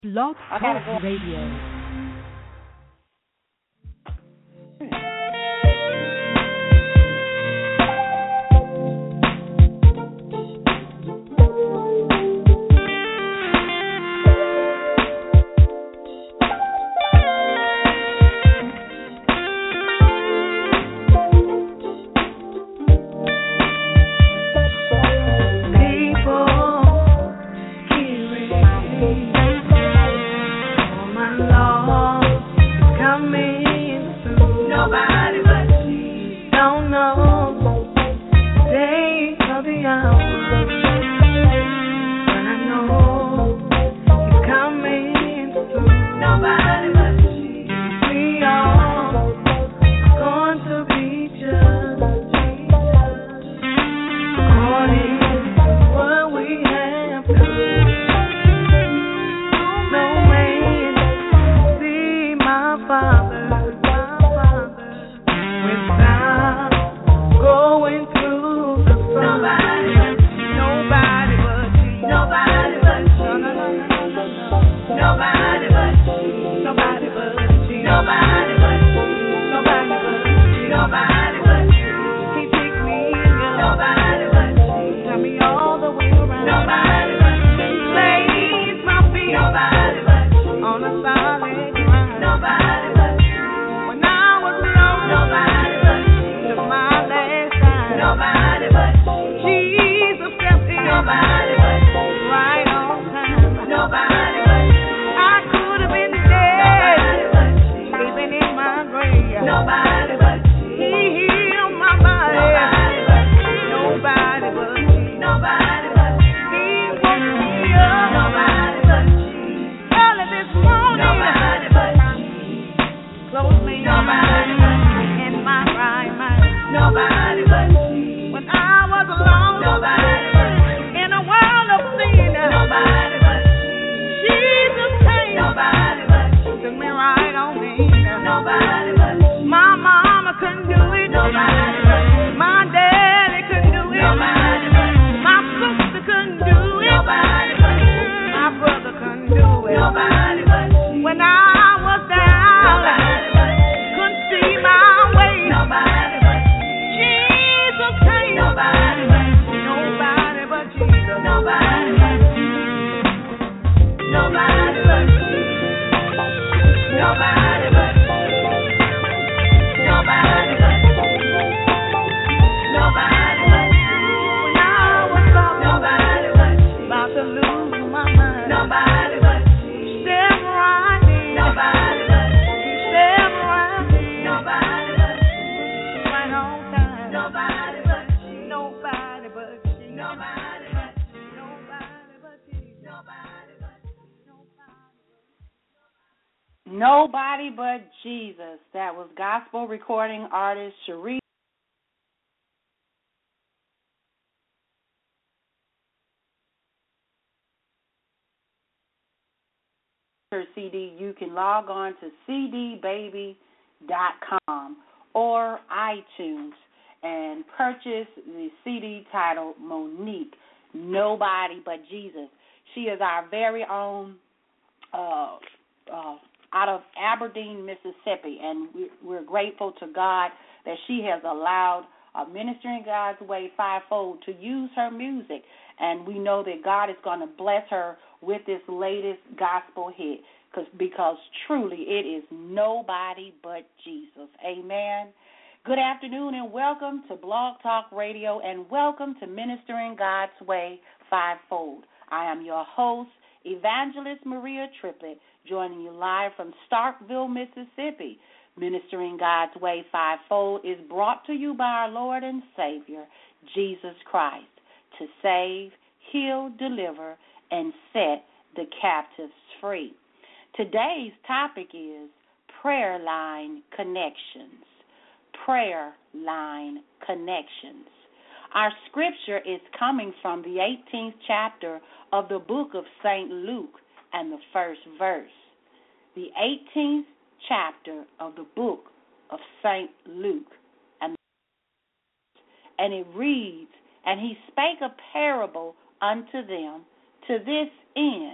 Blog Talk Radio. Nobody But Jesus. That was gospel recording artist Cherie. Her CD, you can log on to cdbaby.com or iTunes and purchase the CD titled Monique, Nobody But Jesus. She is our very own out of Aberdeen, Mississippi, and we're grateful to God that she has allowed Ministering God's Way Fivefold to use her music, and we know that God is going to bless her with this latest gospel hit because truly it is Nobody But Jesus. Amen. Good afternoon and welcome to Blog Talk Radio and welcome to Ministering God's Way Fivefold. I am your host, Evangelist Maria Triplett, joining you live from Starkville, Mississippi. Ministering God's Way Fivefold is brought to you by our Lord and Savior, Jesus Christ, to save, heal, deliver, and set the captives free. Today's topic is Prayer Line Connections. Prayer Line Connections. Our scripture is coming from the 18th chapter of the book of St. Luke and the first verse. The 18th chapter of the book of St. Luke. And it reads, "And he spake a parable unto them to this end,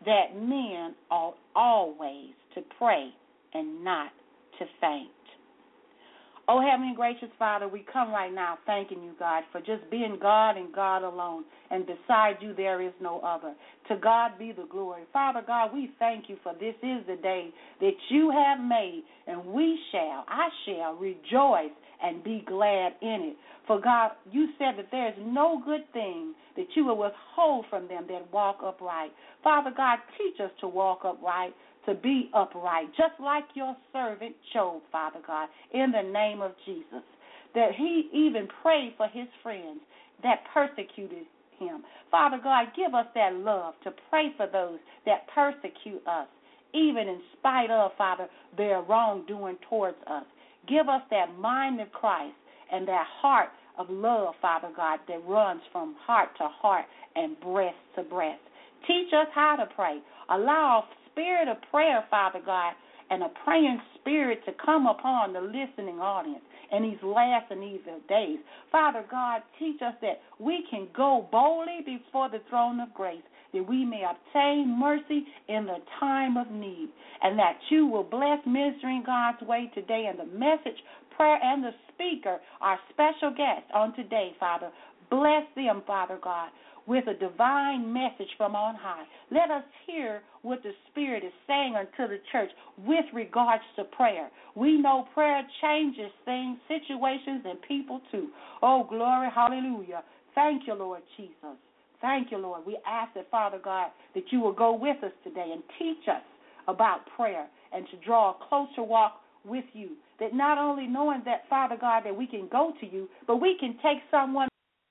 that men ought always to pray and not to faint. Oh, Heavenly and gracious Father, we come right now thanking you, God, for just being God and God alone. And beside you there is no other. To God be the glory. Father God, we thank you for this is the day that you have made, and I shall rejoice and be glad in it. For God, you said that there is no good thing that you will withhold from them that walk upright. Father God, teach us to walk upright, to be upright, just like your servant Job, Father God, in the name of Jesus, that he even prayed for his friends that persecuted him. Father God, give us that love to pray for those that persecute us, even in spite of, Father, their wrongdoing towards us. Give us that mind of Christ and that heart of love, Father God, that runs from heart to heart and breast to breast. Teach us how to pray. Allow a spirit of prayer, Father God, and a praying spirit to come upon the listening audience in these last and evil days. Father God, teach us that we can go boldly before the throne of grace, that we may obtain mercy in the time of need, and that you will bless Ministering God's Way today, and the message, prayer, and the speaker, our special guest on today, Father. Bless them, Father God, with a divine message from on high. Let us hear what the Spirit is saying unto the church with regards to prayer. We know prayer changes things, situations, and people too. Oh, glory, hallelujah. Thank you, Lord Jesus. Thank you, Lord. We ask that, Father God, that you will go with us today and teach us about prayer and to draw a closer walk with you. That not only knowing that, Father God, that we can go to you, but we can take someone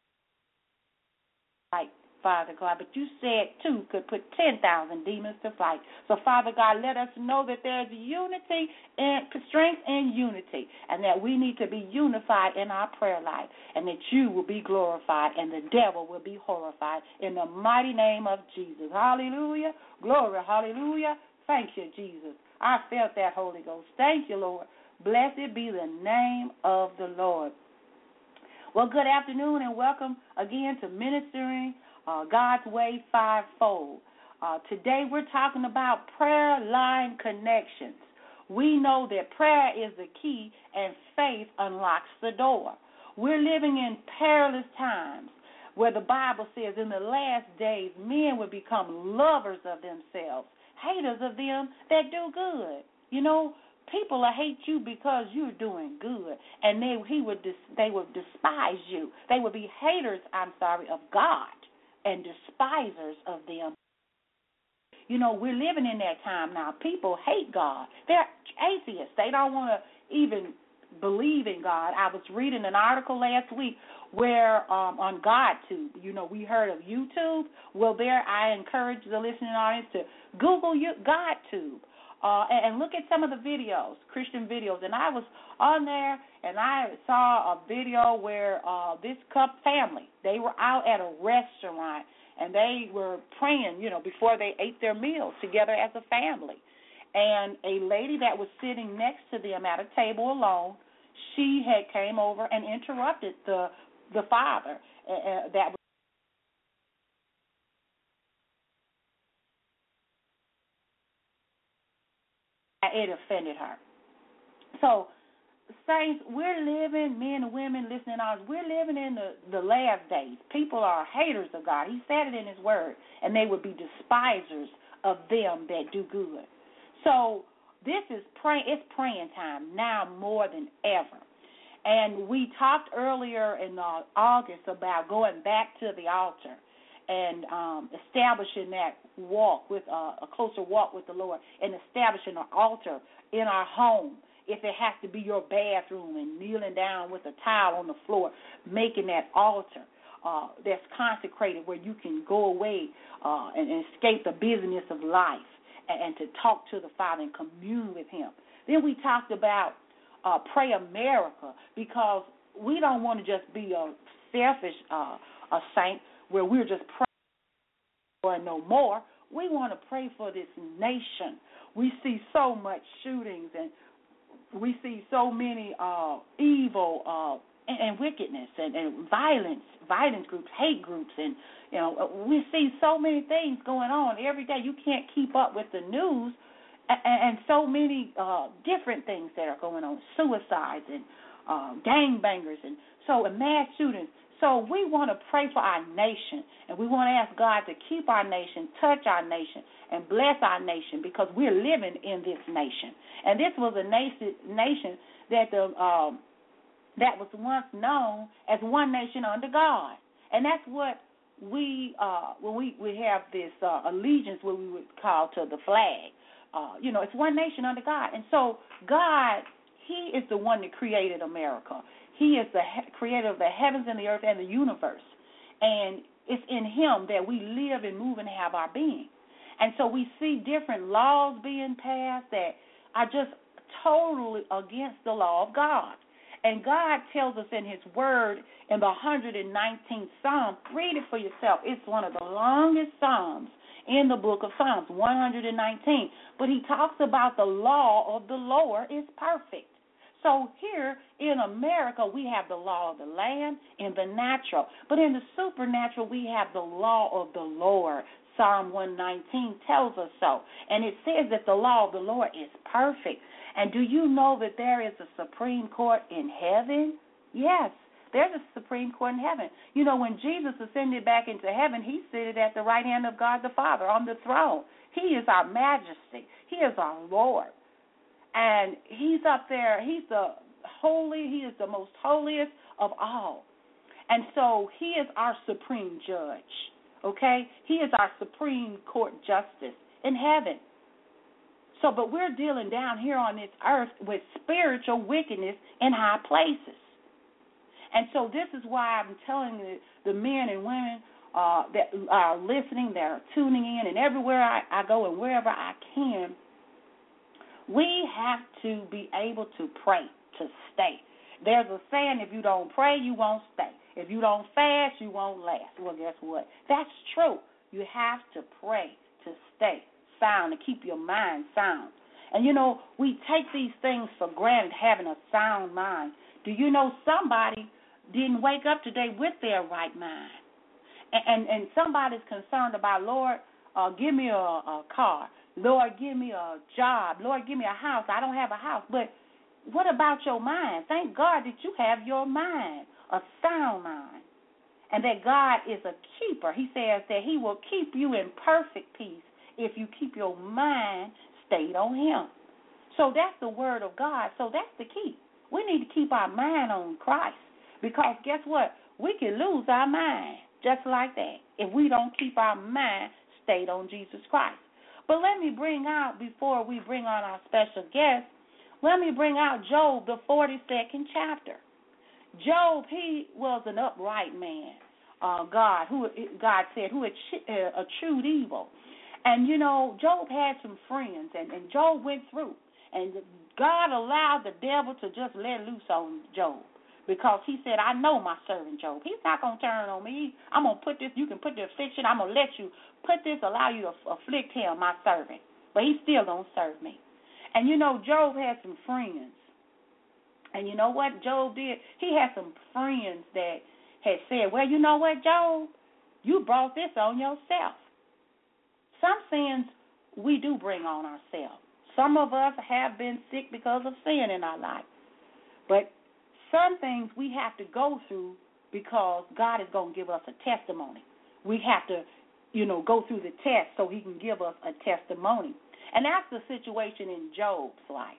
like Father God, but you said two could put 10,000 demons to flight. So, Father God, let us know that there's unity and strength in unity, and that we need to be unified in our prayer life, and that you will be glorified and the devil will be horrified in the mighty name of Jesus. Hallelujah. Glory. Hallelujah. Thank you, Jesus. I felt that, Holy Ghost. Thank you, Lord. Blessed be the name of the Lord. Well, good afternoon and welcome again to Ministering God's Way Fivefold. Today we're talking about prayer line connections. We know that prayer is the key and faith unlocks the door. We're living in perilous times where the Bible says in the last days men will become lovers of themselves, haters of them that do good. You know, people will hate you because you're doing good, and they would despise you. They would be haters, of God, and despisers of them. You know, we're living in that time now. People hate God. They're atheists. They don't want to even believe in God. I was reading an article last week where on GodTube, you know, we heard of YouTube. Well, there I encourage the listening audience to Google GodTube. And look at some of the videos, Christian videos. And I was on there, and I saw a video where this family, they were out at a restaurant, and they were praying, you know, before they ate their meals together as a family. And a lady that was sitting next to them at a table alone, she had came over and interrupted the father that was. It offended her. So, saints, we're living, men and women listening on, we're living in the last days. People are haters of God. He said it in his word. And they would be despisers of them that do good. So, this is it's praying time now more than ever. And we talked earlier in August about going back to the altar and establishing that walk with a closer walk with the Lord, and establishing an altar in our home. If it has to be your bathroom, and kneeling down with a towel on the floor, making that altar that's consecrated where you can go away and escape the busyness of life and to talk to the Father and commune with Him. Then we talked about Pray America, because we don't want to just be a selfish a saint where we're just praying for no more. We want to pray for this nation. We see so much shootings, and we see so many evil and wickedness and violence groups, hate groups, and we see so many things going on every day. You can't keep up with the news, and so many different things that are going on, suicides and gangbangers and mass shootings. So we want to pray for our nation, and we want to ask God to keep our nation, touch our nation, and bless our nation, because we're living in this nation. And this was a nation that that was once known as one nation under God. And that's what we when we have this allegiance, what we would call to the flag. It's one nation under God. And so God, He is the one that created America. He is the creator of the heavens and the earth and the universe. And it's in Him that we live and move and have our being. And so we see different laws being passed that are just totally against the law of God. And God tells us in His Word in the 119th Psalm, read it for yourself. It's one of the longest Psalms in the book of Psalms, 119. But He talks about the law of the Lord is perfect. So here in America, we have the law of the land in the natural. But in the supernatural, we have the law of the Lord. Psalm 119 tells us so. And it says that the law of the Lord is perfect. And do you know that there is a Supreme Court in heaven? Yes, there's a Supreme Court in heaven. When Jesus ascended back into heaven, He seated at the right hand of God the Father on the throne. He is our majesty. He is our Lord. And He's up there. He's the holy. He is the most holiest of all. And so He is our supreme judge, okay? He is our Supreme Court justice in heaven. So, but we're dealing down here on this earth with spiritual wickedness in high places. And so this is why I'm telling the men and women that are listening, that are tuning in, and everywhere I go and wherever I can, we have to be able to pray, to stay. There's a saying, if you don't pray, you won't stay. If you don't fast, you won't last. Well, guess what? That's true. You have to pray to stay sound, to keep your mind sound. And, we take these things for granted, having a sound mind. Do you know somebody didn't wake up today with their right mind? And somebody's concerned about, Lord, give me a car. Lord, give me a job. Lord, give me a house. I don't have a house. But what about your mind? Thank God that you have your mind, a sound mind, and that God is a keeper. He says that He will keep you in perfect peace if you keep your mind stayed on Him. So that's the word of God. So that's the key. We need to keep our mind on Christ, because guess what? We can lose our mind just like that if we don't keep our mind stayed on Jesus Christ. But let me bring out, before we bring on our special guest, let me bring out Job, the 42nd chapter. Job, he was an upright man, God said, who had eschewed evil. And, Job had some friends, and Job went through. And God allowed the devil to just let loose on Job, because He said, I know my servant Job. He's not going to turn on me. I'm going to put this, you can put the affliction, I'm going to let you put this, allow you to afflict him, my servant. But he's still going to serve me. And, Job had some friends. And you know what Job did? He had some friends that had said, well, you know what, Job? You brought this on yourself. Some sins we do bring on ourselves. Some of us have been sick because of sin in our life. But some things we have to go through because God is going to give us a testimony. We have to, go through the test so He can give us a testimony. And that's the situation in Job's life.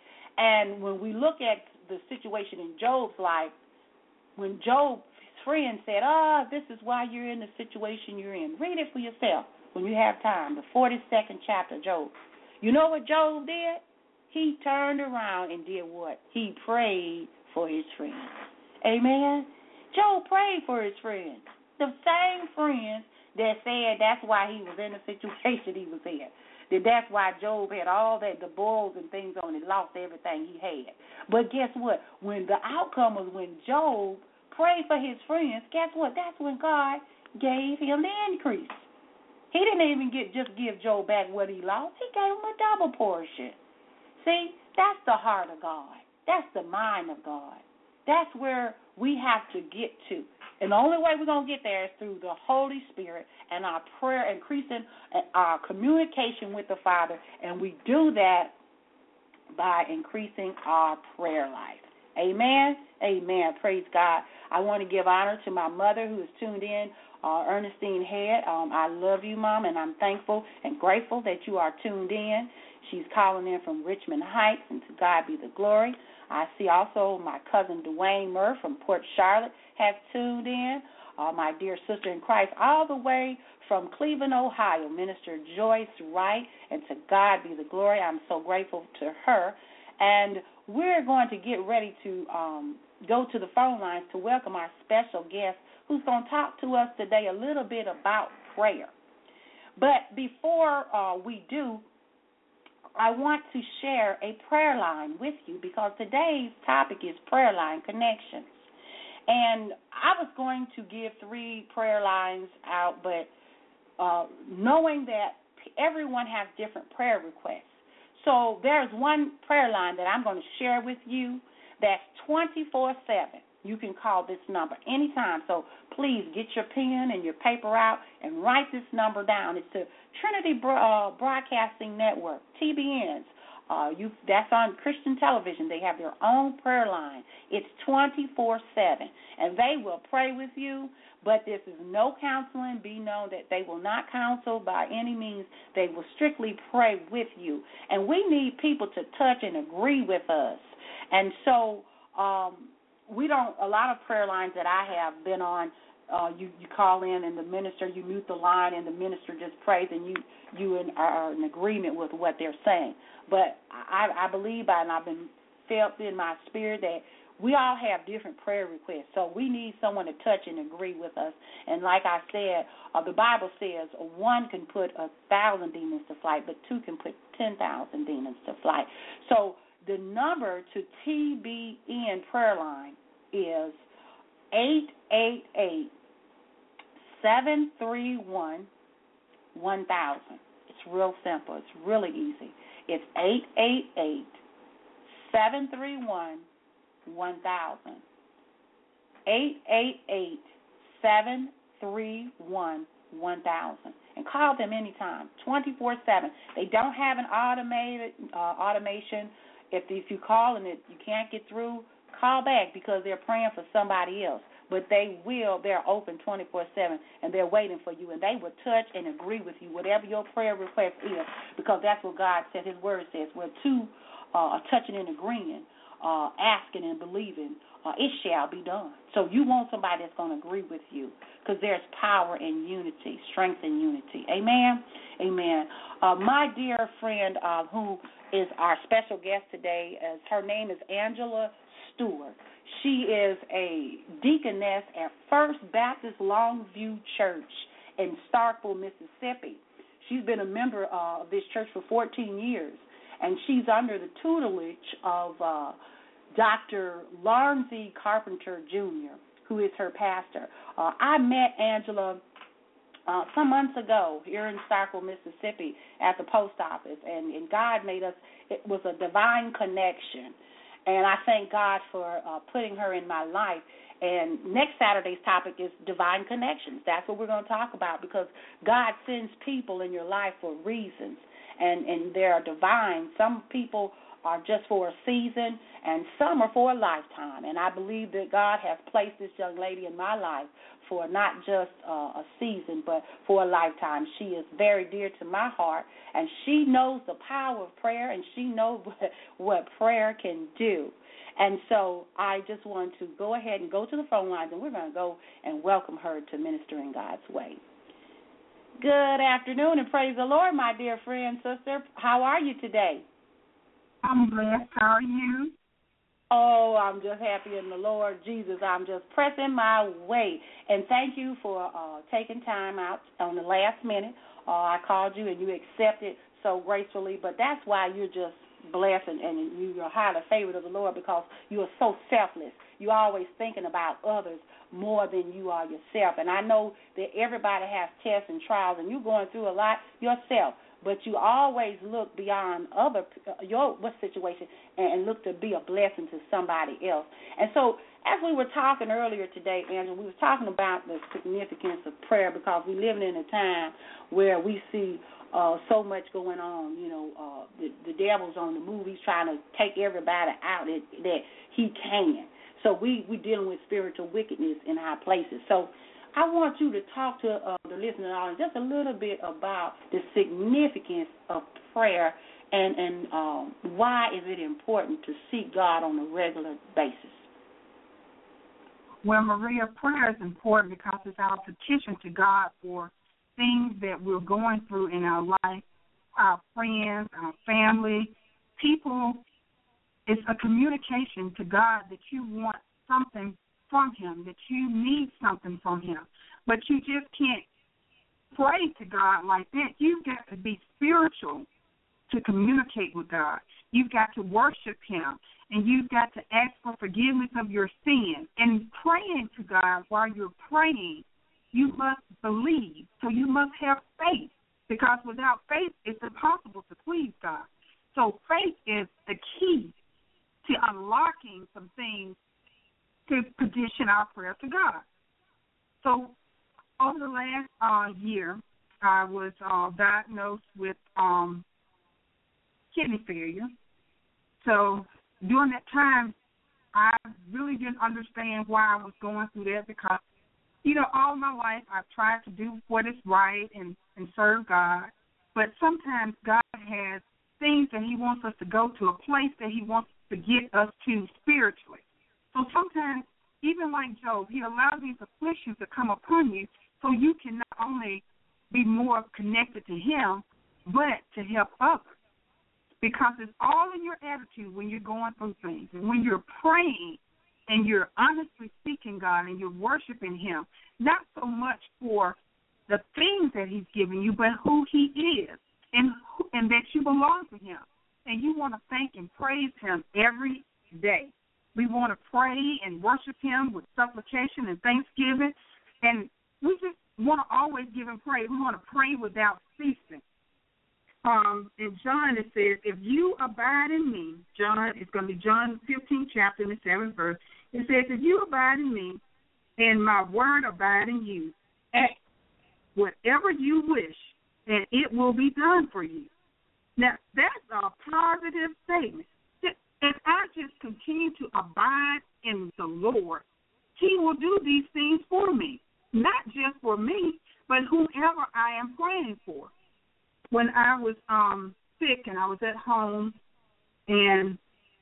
And when we look at the situation in Job's life, when Job's friend said, this is why you're in the situation you're in. Read it for yourself when you have time, the 42nd chapter of Job. You know what Job did? He turned around and did what? He prayed for his friends. Amen? Job prayed for his friends. The same friends that said that's why he was in the situation he was in. That's why Job had all that, the boils and things on it, lost everything he had. But guess what? When the outcome was when Job prayed for his friends, guess what? That's when God gave him the increase. He didn't even just give Job back what he lost. He gave him a double portion. See, that's the heart of God. That's the mind of God. That's where we have to get to. And the only way we're going to get there is through the Holy Spirit and our prayer, increasing our communication with the Father. And we do that by increasing our prayer life. Amen? Amen. Praise God. I want to give honor to my mother who is tuned in, Ernestine Head. I love you, Mom, and I'm thankful and grateful that you are tuned in. She's calling in from Richmond Heights, and to God be the glory. I see also my cousin Dwayne Murr from Port Charlotte has tuned in. My dear sister in Christ, all the way from Cleveland, Ohio, Minister Joyce Wright, and to God be the glory. I'm so grateful to her. And we're going to get ready to go to the phone lines to welcome our special guest who's going to talk to us today a little bit about prayer. But before we do, I want to share a prayer line with you because today's topic is prayer line connections. And I was going to give 3 prayer lines out, but knowing that everyone has different prayer requests. So there's one prayer line that I'm going to share with you that's 24/7. You can call this number anytime. So please get your pen and your paper out and write this number down. It's the Trinity Broadcasting Network, TBNs. That's on Christian television. They have their own prayer line. It's 24/7, and they will pray with you. But this is no counseling. Be known that they will not counsel by any means. They will strictly pray with you. And we need people to touch and agree with us. And so we don't. A lot of prayer lines that I have been on, you call in and the minister, you mute the line and the minister just prays and you are in agreement with what they're saying. But I believe and I've been felt in my spirit that we all have different prayer requests. So we need someone to touch and agree with us. And like I said, the Bible says 1 can put 1,000 demons to flight, but 2 can put 10,000 demons to flight. So the number to TBN prayer line is 888-731-1000. It's real simple. It's really easy. It's 888-731-1000. 888-731-1000. And call them anytime, 24/7. They don't have an automation. If you call and you can't get through, call back because they're praying for somebody else. But they're open 24/7, and they're waiting for you, and they will touch and agree with you, whatever your prayer request is, because that's what God said. His word says, where 2 are touching and agreeing, asking and believing, it shall be done. So you want somebody that's going to agree with you because there's power in unity, strength in unity. Amen? Amen. My dear friend who is our special guest today, her name is Angela Stewart. She is a deaconess at First Baptist Longview Church in Starkville, Mississippi. She's been a member of this church for 14 years, and she's under the tutelage of Dr. Larnsey Carpenter, Jr., who is her pastor. I met Angela some months ago here in Starkville, Mississippi at the post office, and God made us, it was a divine connection. And I thank God for putting her in my life. And next Saturday's topic is divine connections. That's what we're going to talk about because God sends people in your life for reasons, and they are divine. Some people are just for a season, and some are for a lifetime. And I believe that God has placed this young lady in my life for not just a season, but for a lifetime. She is very dear to my heart, and she knows the power of prayer, and she knows what prayer can do. And so I just want to go ahead and go to the phone lines, and we're going to go and welcome her to Ministering God's Way. Good afternoon, and praise the Lord, my dear friend, sister. How are you today? I'm blessed. How are you? Oh, I'm just happy in the Lord Jesus. I'm just pressing my way. And thank you for taking time out on the last minute. I called you, and you accepted so gracefully. But that's why you're just blessed, and you're highly favored of the Lord because you are so selfless. You're always thinking about others more than you are yourself. And I know that everybody has tests and trials, and you're going through a lot yourself. but you always look beyond your situation and look to be a blessing to somebody else. And so, as we were talking earlier today, Angela, we were talking about the significance of prayer because we're living in a time where we see so much going on. The devil's on the move. He's trying to take everybody out that he can. So we're dealing with spiritual wickedness in high places. So I want you to talk to the listening audience just a little bit about the significance of prayer and why is it important to seek God on a regular basis. Well, Maria, prayer is important because it's our petition to God for things that we're going through in our life, our friends, our family, people. It's a communication to God that you want something from Him, that you need something from Him. But you just can't pray to God like that. You've got to be spiritual to communicate with God. You've got to worship Him, and you've got to ask for forgiveness of your sins. And praying to God while you're praying, you must believe. So you must have faith, because without faith, it's impossible to please God. So faith is the key to unlocking some things to petition our prayer to God. So over the last year, I was diagnosed with kidney failure. So during that time, I really didn't understand why I was going through that because, all my life I've tried to do what is right and serve God. But sometimes God has things that He wants us to go to, a place that He wants to get us to spiritually. So sometimes, even like Job, He allows these afflictions to come upon you so you can not only be more connected to Him, but to help others. Because it's all in your attitude when you're going through things. And when you're praying and you're honestly seeking God and you're worshiping Him, not so much for the things that He's given you, but who He is and that you belong to Him. And you want to thank and praise Him every day. We want to pray and worship Him with supplication and thanksgiving. And we just want to always give Him praise. We want to pray without ceasing. In John, it says, if you abide in me, it's going to be John 15 chapter and the 7th verse. It says, if you abide in me and my word abide in you, ask whatever you wish, and it will be done for you. Now, that's a positive statement. If I just continue to abide in the Lord, He will do these things for me. Not just for me, but whomever I am praying for. When I was sick and I was at home and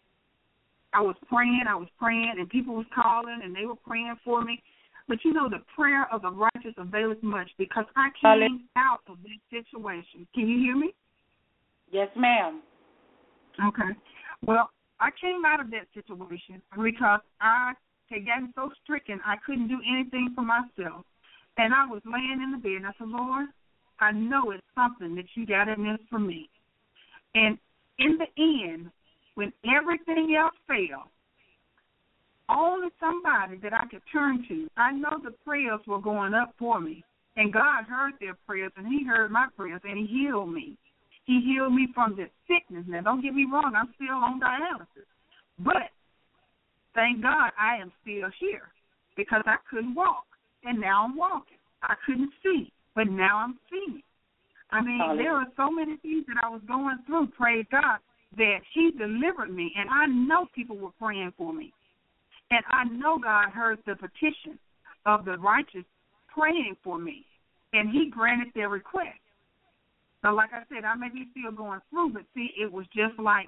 I was praying, and people was calling and they were praying for me. But the prayer of the righteous availeth much, because I came out of this situation. Can you hear me? Yes, ma'am. Okay. Well, I came out of that situation because I had gotten so stricken I couldn't do anything for myself. And I was laying in the bed and I said, Lord, I know it's something that you got in this for me. And in the end, when everything else failed, only somebody that I could turn to, I know the prayers were going up for me. And God heard their prayers, and He heard my prayers, and He healed me. He healed me from this sickness. Now, don't get me wrong, I'm still on dialysis. But thank God I am still here because I couldn't walk. And now I'm walking. I couldn't see, but now I'm seeing. I mean, there are so many things that I was going through, praise God, that He delivered me. And I know people were praying for me. And I know God heard the petition of the righteous praying for me. And He granted their request. So like I said, I may be still going through, but see, it was just like,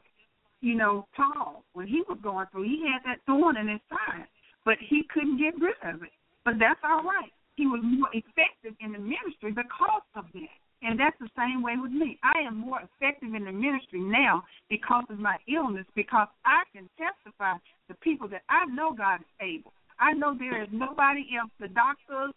Paul, when he was going through, he had that thorn in his side, but he couldn't get rid of it. But that's all right. He was more effective in the ministry because of that. And that's the same way with me. I am more effective in the ministry now because of my illness, because I can testify to people that I know God is able. I know there is nobody else, the doctors,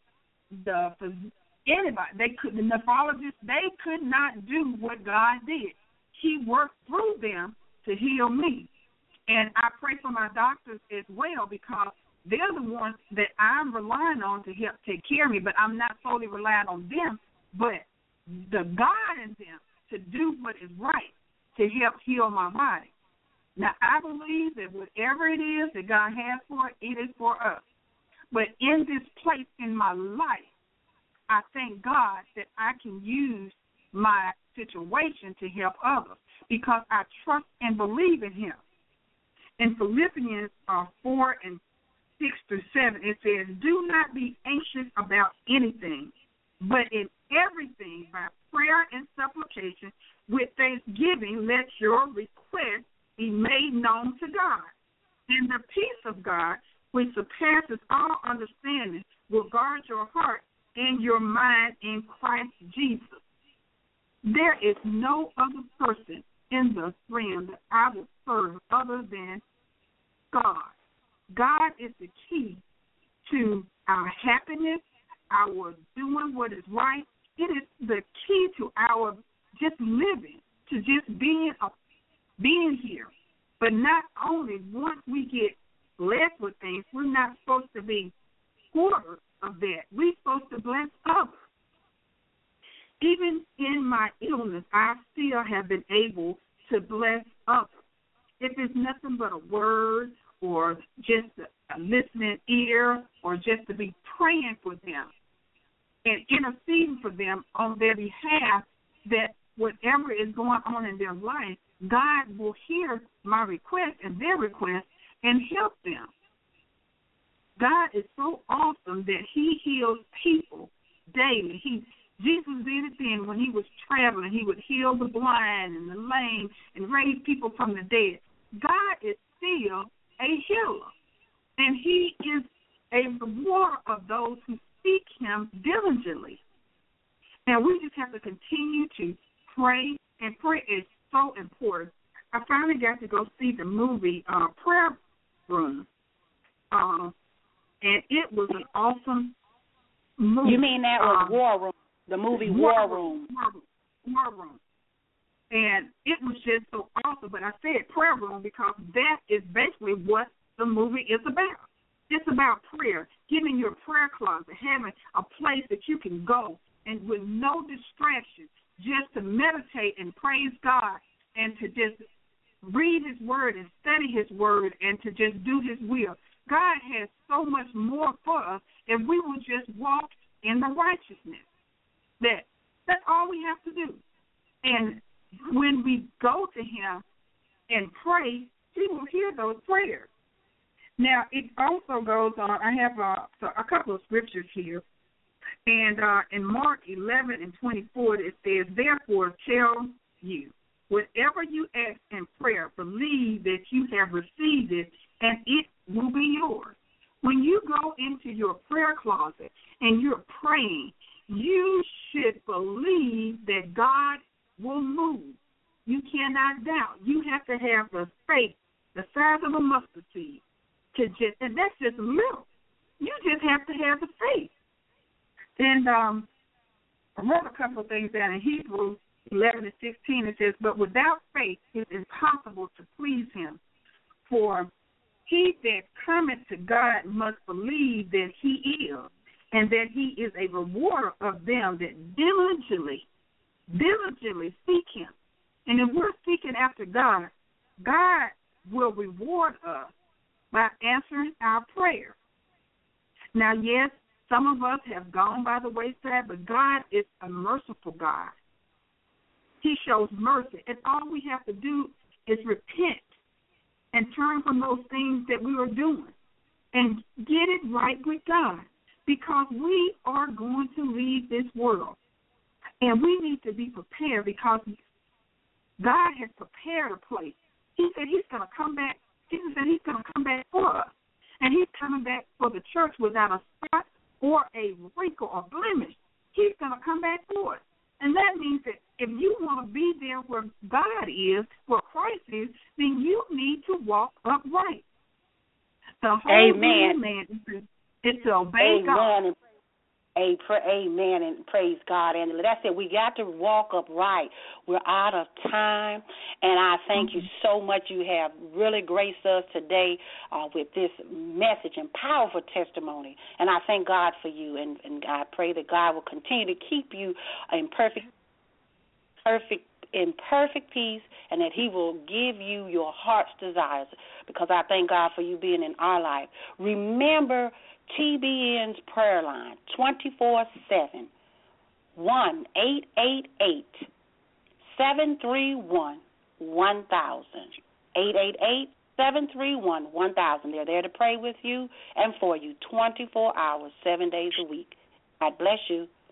anybody, the nephrologists, they could not do what God did. He worked through them to heal me. And I pray for my doctors as well because they're the ones that I'm relying on to help take care of me, but I'm not solely relying on them, but the God in them to do what is right to help heal my body. Now, I believe that whatever it is that God has for it, it is for us. But in this place in my life, I thank God that I can use my situation to help others because I trust and believe in Him. In Philippians 4 and 6 through 7, it says, "Do not be anxious about anything, but in everything by prayer and supplication with thanksgiving let your requests be made known to God. And the peace of God, which surpasses all understanding, will guard your heart and your mind in Christ Jesus." There is no other person in the realm that I would serve other than God. God is the key to our happiness, our doing what is right. It is the key to our just living, to just being here. But not only once we get blessed with things, we're not supposed to be hoarders of that. We're supposed to bless others. Even in my illness, I still have been able to bless others. If it's nothing but a word or just a listening ear or just to be praying for them and interceding for them on their behalf, that whatever is going on in their life, God will hear my request and their request and help them. God is so awesome that He heals people daily. Jesus did it then when He was traveling. He would heal the blind and the lame and raise people from the dead. God is still a healer, and He is a rewarder of those who seek Him diligently. And we just have to continue to pray, and prayer is so important. I finally got to go see the movie Prayer Room, and it was an awesome movie. You mean that was War Room? The movie War Room. War Room. And it was just so awesome. But I said Prayer Room because that is basically what the movie is about. It's about prayer, getting your prayer closet, having a place that you can go and with no distractions, just to meditate and praise God and to just read His Word and study His Word and to just do His will. God has so much more for us if we will just walk in the righteousness. That's all we have to do. And when we go to Him and pray, He will hear those prayers. Now, it also goes on. I have a couple of scriptures here. And in Mark 11 and 24, it says, "Therefore tell you, whatever you ask in prayer, believe that you have received it, and it will be yours." When you go into your prayer closet and you're praying, you should believe that God will move. You cannot doubt. You have to have the faith, the size of a mustard seed, and that's just little. You just have to have the faith. And I wrote a couple of things down in Hebrews 11 and 16. It says, "But without faith it is impossible to please Him. For he that cometh to God must believe that He is, and that He is a rewarder of them that diligently seek Him." And if we're seeking after God, God will reward us by answering our prayer. Now, yes, some of us have gone by the wayside, but God is a merciful God. He shows mercy, and all we have to do is repent and turn from those things that we are doing and get it right with God, because we are going to leave this world, and we need to be prepared because God has prepared a place. He said He's going to come back. Jesus said He's going to come back for us, and He's coming back for the church without a spot or a wrinkle or blemish. He's going to come back for us. And that means that if you want to be there where God is, where Christ is, then you need to walk upright. The whole Amen. Is to obey God. Amen, and praise God. And that's it. We got to walk upright. We're out of time, and I thank you so much. You have really graced us today with this message and powerful testimony, and I thank God for you, and I pray that God will continue to keep you in perfect in perfect peace, and that he will give you your heart's desires, because I thank God for you being in our life. Remember TBN's prayer line, 24/7, 1-888-731-1000, 888-731-1000. They're there to pray with you and for you 24 hours, 7 days a week. God bless you.